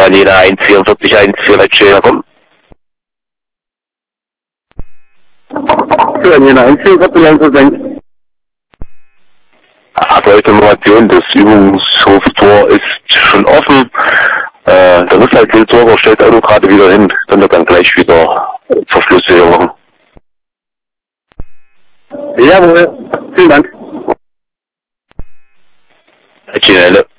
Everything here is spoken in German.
an jene 1,44,1 Leitstelle kommen. Für an jene 1,44,1. Aktuelle Information, das Übungshoftor ist schon offen. Der Rückleitungssorger stellt das Auto gerade wieder hin, können wir dann gleich wieder Verschlüsse hier machen. Jawohl, vielen Dank. Leitstelle.